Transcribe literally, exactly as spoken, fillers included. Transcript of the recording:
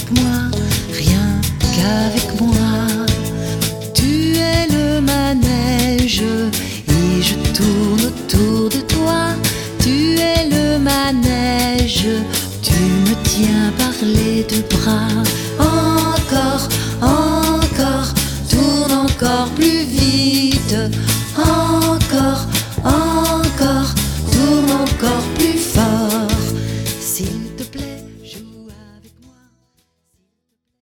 avec moi, rien qu'avec moi. Tu es le manège et je tourne autour de toi. Tu es le manège, tu me tiens par les deux bras. Encore, encore, tourne encore plus vite.